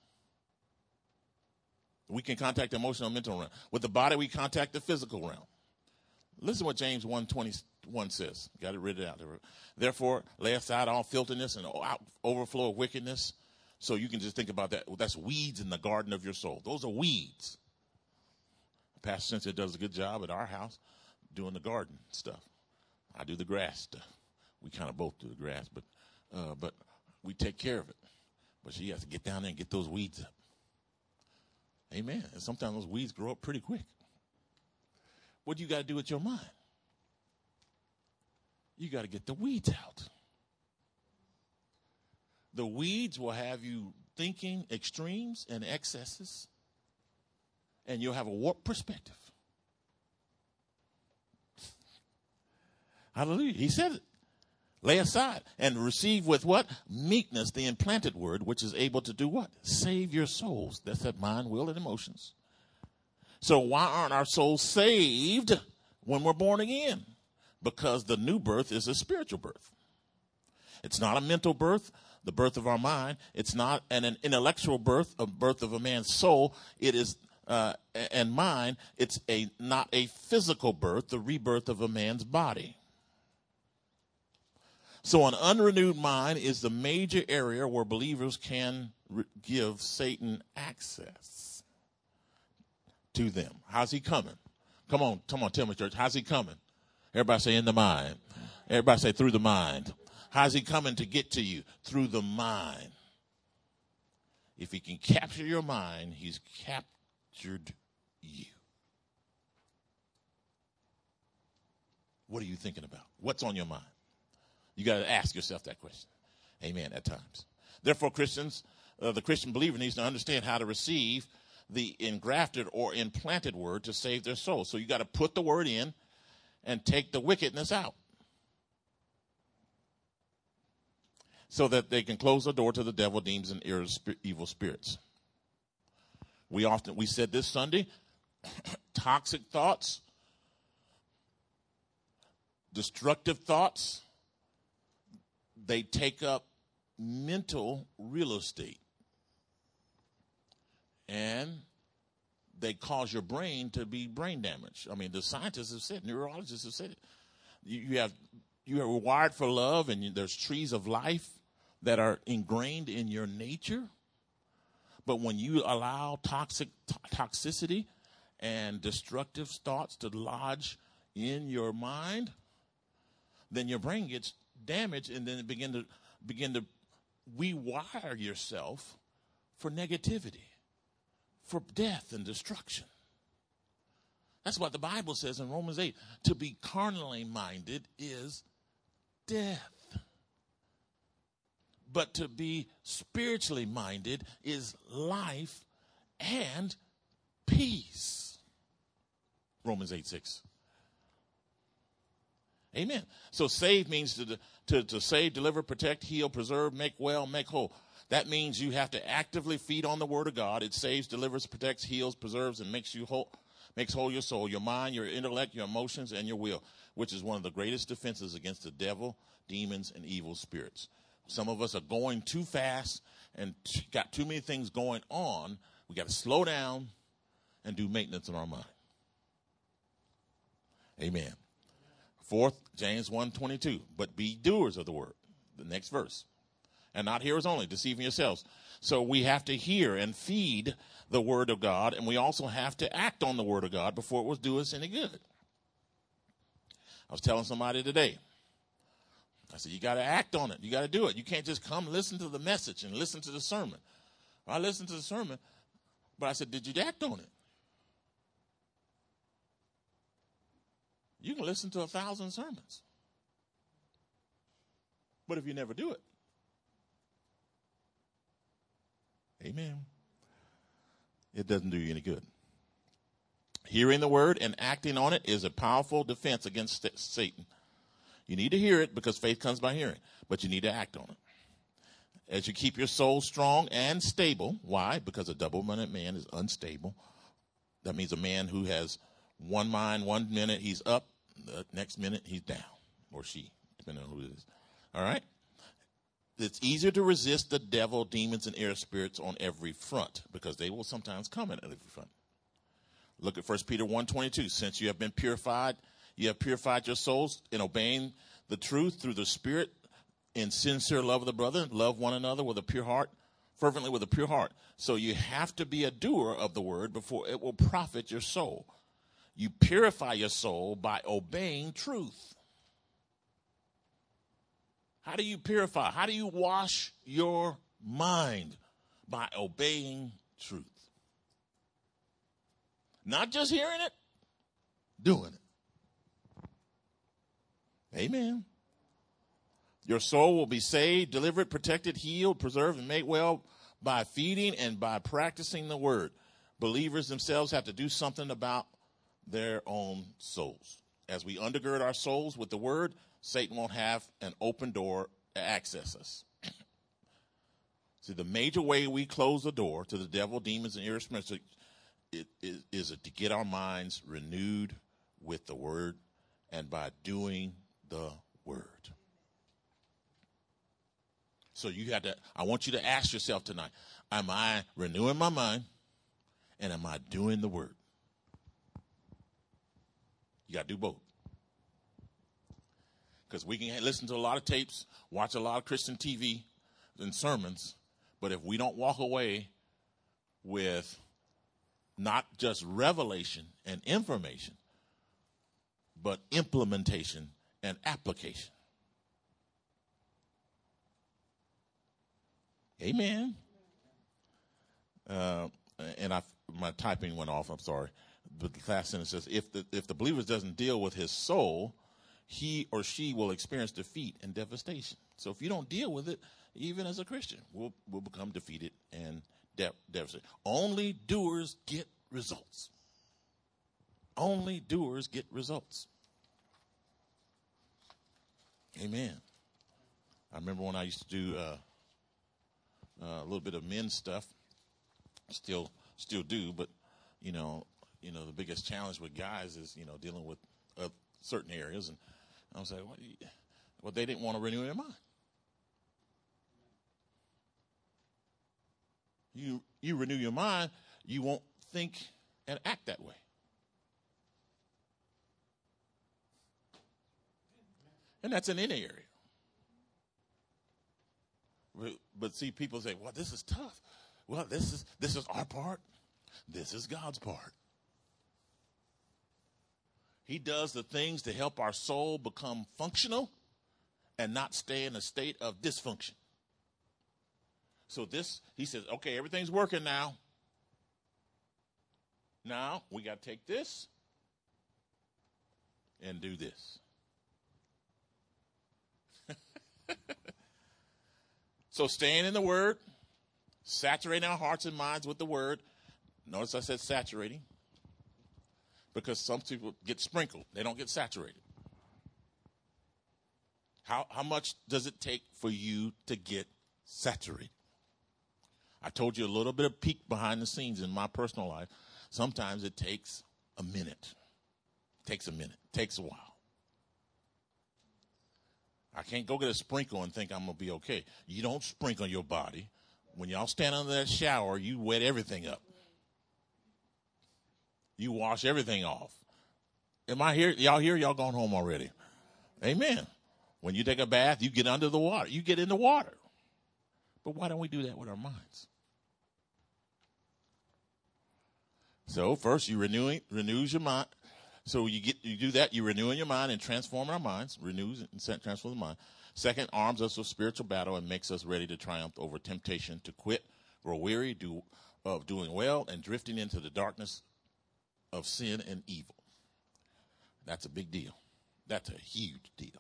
We can contact the emotional and mental realm. With the body, we contact the physical realm. Listen what James one twenty-one says. Got it written out. Therefore, lay aside all filthiness and overflow of wickedness. So you can just think about that. That's weeds in the garden of your soul. Those are weeds. Pastor Cynthia does a good job at our house doing the garden stuff. I do the grass stuff. We kind of both do the grass, but uh, but we take care of it. But she has to get down there and get those weeds up. Amen. And sometimes those weeds grow up pretty quick. What do you got to do with your mind? You got to get the weeds out. The weeds will have you thinking extremes and excesses, and you'll have a warped perspective. Hallelujah. He said it. Lay aside and receive with what? Meekness, the implanted word, which is able to do what? Save your souls. That's that mind, will, and emotions. So why aren't our souls saved when we're born again? Because the new birth is a spiritual birth. It's not a mental birth, the birth of our mind. It's not an, an intellectual birth, a birth of a man's soul. It is, uh, and mind, it's a not a physical birth, the rebirth of a man's body. So an unrenewed mind is the major area where believers can re- give Satan access to them. How's he coming? Come on, come on, tell me, church. How's he coming? Everybody say in the mind. Everybody say through the mind. How's he coming to get to you? Through the mind. If he can capture your mind, he's captured you. What are you thinking about? What's on your mind? You got to ask yourself that question. Amen, at times. Therefore, Christians, uh, the Christian believer needs to understand how to receive the engrafted or implanted word to save their soul. So you got to put the word in and take the wickedness out so that they can close the door to the devil, demons, and evil spirits. We often, we said this Sunday, toxic thoughts, destructive thoughts, they take up mental real estate. And they cause your brain to be brain damaged. I mean, the scientists have said, neurologists have said it. You, you have, you are wired for love, and you, there's trees of life that are ingrained in your nature. But when you allow toxic to- toxicity and destructive thoughts to lodge in your mind, then your brain gets damaged, and then it begin to begin to rewire yourself for negativity, for death and destruction. That's what the Bible says in Romans eight. To be carnally minded is death. But to be spiritually minded is life and peace. Romans eight six. Amen. So save means to, to, to save, deliver, protect, heal, preserve, make well, make whole. That means you have to actively feed on the word of God. It saves, delivers, protects, heals, preserves, and makes you whole, makes whole your soul, your mind, your intellect, your emotions, and your will, which is one of the greatest defenses against the devil, demons, and evil spirits. Some of us are going too fast and t- got too many things going on. We got to slow down and do maintenance on our mind. Amen. Fourth, James one twenty-two. But be doers of the word. The next verse. and not hearers only, deceiving yourselves. So we have to hear and feed the word of God, and we also have to act on the word of God before it will do us any good. I was telling somebody today, I said, you got to act on it. You got to do it. You can't just come listen to the message and listen to the sermon. I listened to the sermon, but I said, did you act on it? You can listen to a thousand sermons, but if you never do it, amen, it doesn't do you any good. Hearing the word and acting on it is a powerful defense against Satan. You need to hear it because faith comes by hearing, but you need to act on it. As you keep your soul strong and stable, why? Because a double-minded man is unstable. That means a man who has one mind, one minute he's up, the next minute he's down, or she, depending on who it is. All right? It's easier to resist the devil, demons, and air spirits on every front because they will sometimes come at every front. Look at First Peter one twenty-two. Since you have been purified, you have purified your souls in obeying the truth through the Spirit in sincere love of the brother. Love one another with a pure heart, fervently with a pure heart. So you have to be a doer of the word before it will profit your soul. You purify your soul by obeying truth. How do you purify? How do you wash your mind? By obeying truth. Not just hearing it, doing it. Amen. Your soul will be saved, delivered, protected, healed, preserved, and made well by feeding and by practicing the word. Believers themselves have to do something about their own souls. As we undergird our souls with the word, Satan won't have an open door to access us. See, the major way we close the door to the devil, demons, and irrespirits is, is, is to get our minds renewed with the word and by doing the word. So you have to, I want you to ask yourself tonight, am I renewing my mind and am I doing the word? You got to do both. Because we can listen to a lot of tapes, watch a lot of Christian T V and sermons, but if we don't walk away with not just revelation and information, but implementation and application. Amen. Uh, and I, my typing went off. I'm sorry. But the last sentence says, if the if the believer doesn't deal with his soul, he or she will experience defeat and devastation. So if you don't deal with it, even as a Christian, we'll we'll become defeated and de- devastated. Only doers get results. Only doers get results. Amen. I remember when I used to do uh, uh, a little bit of men's stuff. Still, still do, but you know, you know, the biggest challenge with guys is you know dealing with uh, certain areas, and I was like, well, well, they didn't want to renew their mind. You you renew your mind, you won't think and act that way. And that's in any area. But see, people say, well, this is tough. Well, this is this is our part. This is God's part. He does the things to help our soul become functional and not stay in a state of dysfunction. So this, he says, okay, everything's working now. Now we got to take this and do this. So staying in the word, saturating our hearts and minds with the word. Notice I said saturating. Because some people get sprinkled. They don't get saturated. How how much does it take for you to get saturated? I told you a little bit of peek behind the scenes in my personal life. Sometimes it takes a minute. It takes a minute. It takes a while. I can't go get a sprinkle and think I'm going to be okay. You don't sprinkle your body. When y'all stand under that shower, you wet everything up. You wash everything off. Am I here? Y'all here? Y'all gone home already? Amen. When you take a bath, you get under the water. You get in the water. But why don't we do that with our minds? So first, you renewing renews your mind. So you get you do that. You renewing your mind and transforming our minds. Renews and transforms the mind. Second, arms us with spiritual battle and makes us ready to triumph over temptation to quit, grow weary, do of doing well, and drifting into the darkness of sin and evil. That's a big deal. That's a huge deal.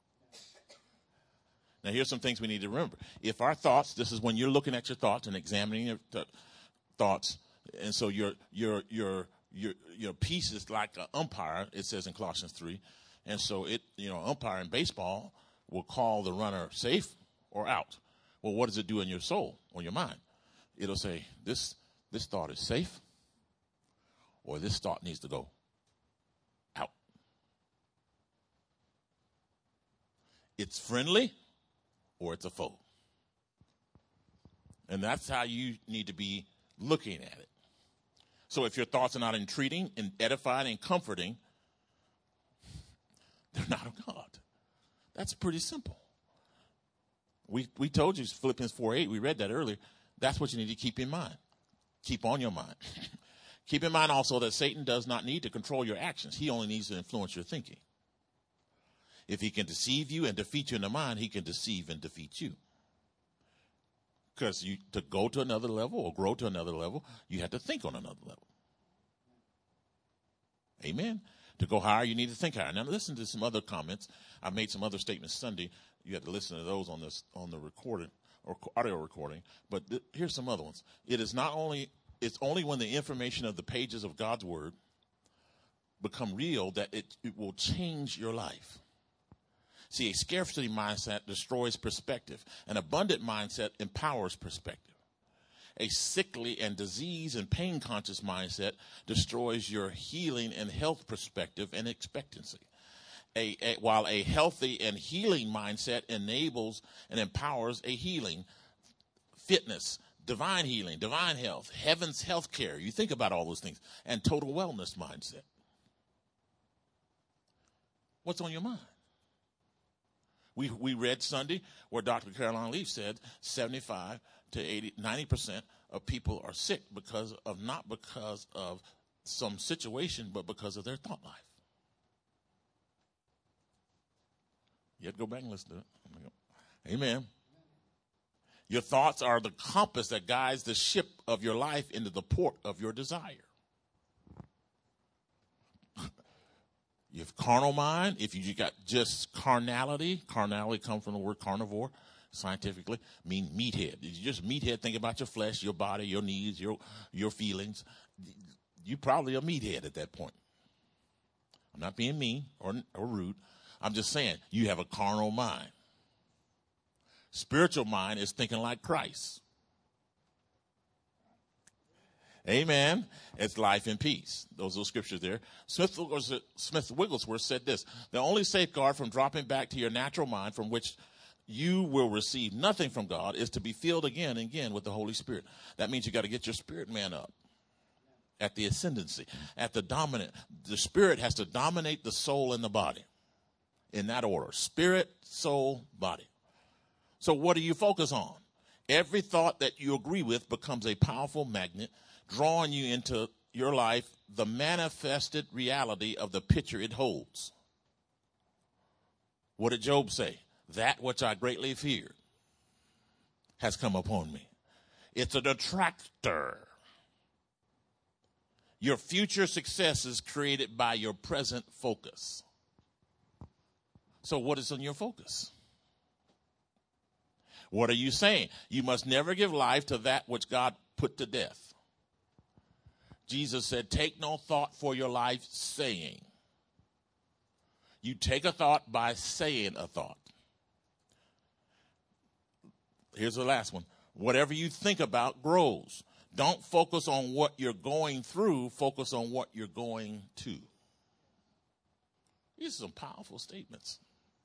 Now, here's some things we need to remember. If our thoughts, this is when you're looking at your thoughts and examining your th- thoughts, and so your your your your your piece is like an umpire. It says in Colossians three, and so it you know umpire in baseball will call the runner safe or out. Well, what does it do in your soul or your mind? It'll say this this thought is safe, or this thought needs to go out. It's friendly, or it's a foe. And that's how you need to be looking at it. So if your thoughts are not entreating and edifying and comforting, they're not of God. That's pretty simple. We we told you Philippians four eight, we read that earlier. That's what you need to keep in mind. Keep on your mind. Keep in mind also that Satan does not need to control your actions. He only needs to influence your thinking. If he can deceive you and defeat you in the mind, he can deceive and defeat you. Because you to go to another level or grow to another level, you have to think on another level. Amen. To go higher, you need to think higher. Now listen to some other comments. I made some other statements Sunday. You have to listen to those on this on the recording or audio recording. But th- here's some other ones. It is not only it's only when the information of the pages of God's word become real that it, it will change your life. See, a scarcity mindset destroys perspective. An abundant mindset empowers perspective. A sickly and disease and pain conscious mindset destroys your healing and health perspective and expectancy. A, a, while a healthy and healing mindset enables and empowers a healing, fitness, divine healing, divine health, heaven's health care. You think about all those things. And total wellness mindset. What's on your mind? We we read Sunday where Doctor Caroline Leaf said seventy-five to eighty, ninety percent of people are sick because of, not because of some situation, but because of their thought life. You have to go back and listen to it. Amen. Your thoughts are the compass that guides the ship of your life into the port of your desire. You have carnal mind. If you got just carnality, carnality comes from the word carnivore, scientifically, mean meathead. You just meathead, think about your flesh, your body, your needs, your your feelings. You probably a meathead at that point. I'm not being mean or, or rude. I'm just saying you have a carnal mind. Spiritual mind is thinking like Christ. Amen. It's life and peace. Those are scriptures there. Smith, Smith Wigglesworth said this: the only safeguard from dropping back to your natural mind, from which you will receive nothing from God, is to be filled again and again with the Holy Spirit. That means you got to get your spirit man up at the ascendancy, at the dominant. The spirit has to dominate the soul and the body in that order: spirit, soul, body. So what do you focus on? Every thought that you agree with becomes a powerful magnet, drawing you into your life the manifested reality of the picture it holds. What did Job say? That which I greatly feared has come upon me. It's a detractor. Your future success is created by your present focus. So what is on your focus? What are you saying? You must never give life to that which God put to death. Jesus said, take no thought for your life saying. You take a thought by saying a thought. Here's the last one. Whatever you think about grows. Don't focus on what you're going through. Focus on what you're going to. These are some powerful statements.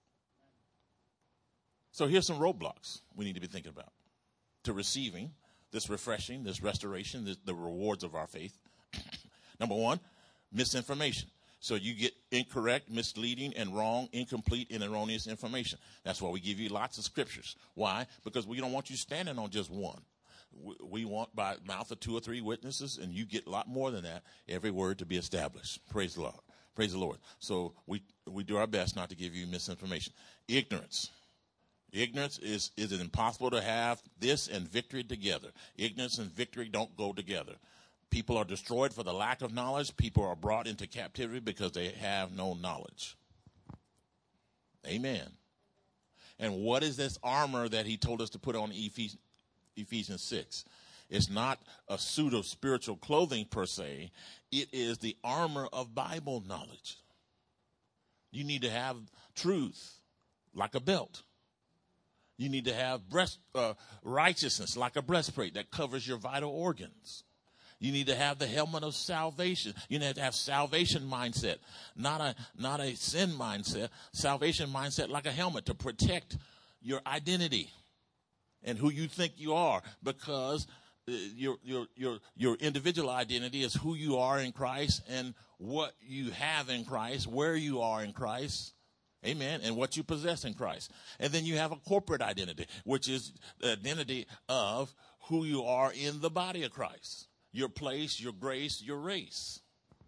So here's some roadblocks we need to be thinking about to receiving this refreshing, this restoration, this, the rewards of our faith. Number one, misinformation. So you get incorrect, misleading, and wrong, incomplete, and erroneous information. That's why we give you lots of scriptures. Why? Because we don't want you standing on just one. We want by mouth of two or three witnesses, and you get a lot more than that, every word to be established. Praise the Lord. Praise the Lord. So we we do our best not to give you misinformation. Ignorance. Ignorance is, is it impossible to have this and victory together. Ignorance and victory don't go together. People are destroyed for the lack of knowledge. People are brought into captivity because they have no knowledge. Amen. And what is this armor that he told us to put on Ephesians? Ephesians six. It's not a suit of spiritual clothing per se. It is the armor of Bible knowledge. You need to have truth like a belt. You need to have breast uh, righteousness like a breastplate that covers your vital organs. You need to have the helmet of salvation. You need to have salvation mindset, not a not a sin mindset. Salvation mindset like a helmet to protect your identity and who you think you are, because uh, your your your your individual identity is who you are in Christ and what you have in Christ, where you are in Christ, amen, and what you possess in Christ. And then you have a corporate identity, which is the identity of who you are in the body of Christ, your place, your grace, your race.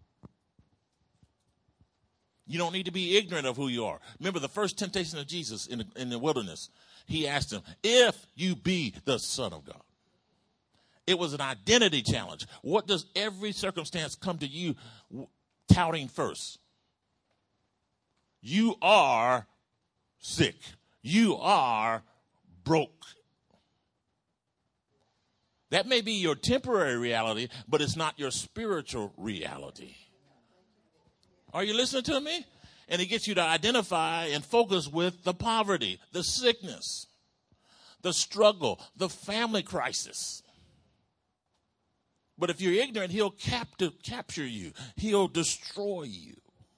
You don't need to be ignorant of who you are. Remember the first temptation of Jesus in the, in the wilderness. He asked him, if you be the Son of God. It was an identity challenge. What does every circumstance come to you touting first? You are sick. You are broke. That may be your temporary reality, but it's not your spiritual reality. Are you listening to me? And it gets you to identify and focus with the poverty, the sickness, the struggle, the family crisis. But if you're ignorant, he'll captive, capture you. He'll destroy you.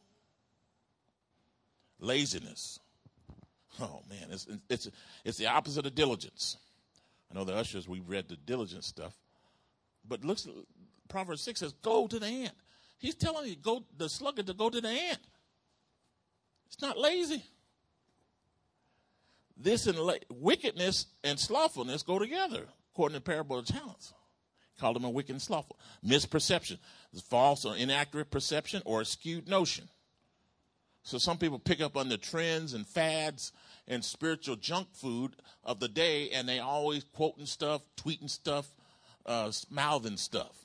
Laziness. Oh, man, it's, it's, it's the opposite of diligence. I know the ushers, we read the diligence stuff. But looks, Proverbs six says, go to the ant. He's telling you, go the sluggard to go to the ant. It's not lazy. This and la- wickedness and slothfulness go together, according to the parable of the talents. Call them a wicked and slothful. Misperception, false or inaccurate perception or a skewed notion. So some people pick up on the trends and fads and spiritual junk food of the day, and they always quoting stuff, tweeting stuff, uh, mouthing stuff.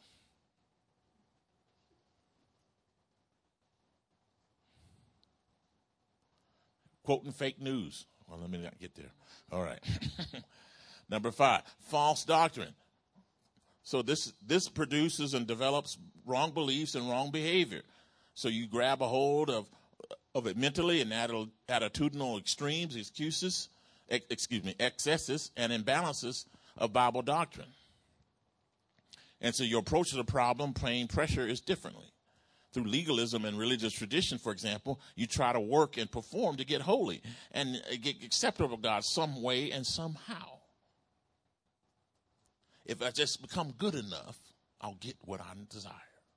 Quoting fake news. Well, let me not get there. All right. Number five, false doctrine. So this this produces and develops wrong beliefs and wrong behavior. So you grab a hold of of it mentally and attitudinal extremes, excuses, ex, excuse me, excesses and imbalances of Bible doctrine. And so your approach to the problem, playing pressure, is differently. Through legalism and religious tradition, for example, you try to work and perform to get holy and get acceptable to God some way and somehow. If I just become good enough, I'll get what I desire.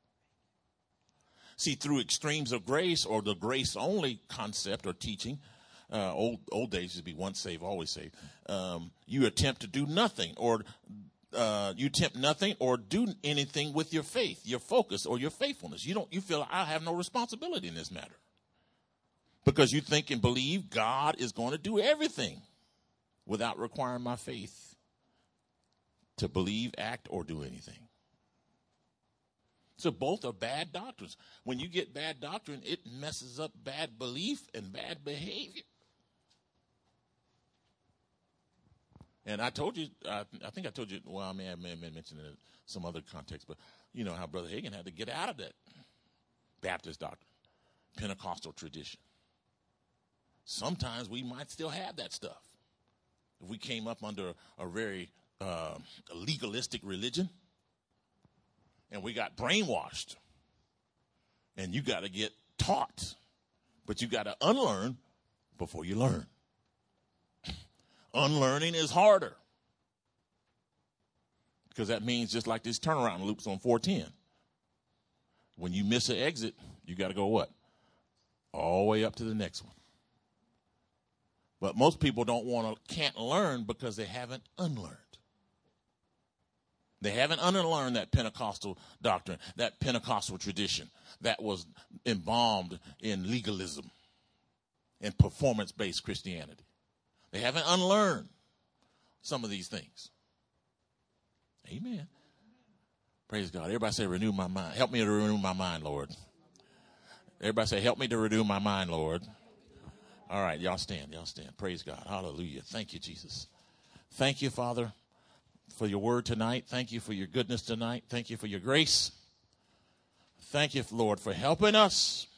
See, through extremes of grace or the grace-only concept or teaching, uh, old old days would be once saved, always saved, um, you attempt to do nothing or uh, you attempt nothing or do anything with your faith, your focus, or your faithfulness. You don't. You feel I have no responsibility in this matter because you think and believe God is going to do everything without requiring my faith to believe, act, or do anything. So both are bad doctrines. When you get bad doctrine, it messes up bad belief and bad behavior. And I told you, I, I think I told you, well, I may have, may have mentioned it in some other context, but you know how Brother Hagin had to get out of that Baptist doctrine, Pentecostal tradition. Sometimes we might still have that stuff. If we came up under a very uh, legalistic religion, and we got brainwashed, and you got to get taught, but you got to unlearn before you learn. Unlearning is harder because that means just like these turnaround loops on four ten. When you miss an exit, you got to go what? all the way up to the next one. But most people don't want to, can't learn because they haven't unlearned. They haven't unlearned that Pentecostal doctrine, that Pentecostal tradition that was embalmed in legalism and performance-based Christianity. They haven't unlearned some of these things. Amen. Praise God. Everybody say, renew my mind. Help me to renew my mind, Lord. Everybody say, help me to renew my mind, Lord. All right, y'all stand. Y'all stand. Praise God. Hallelujah. Thank you, Jesus. Thank you, Father, for your word tonight. Thank you for your goodness tonight. Thank you for your grace. Thank you, Lord, for helping us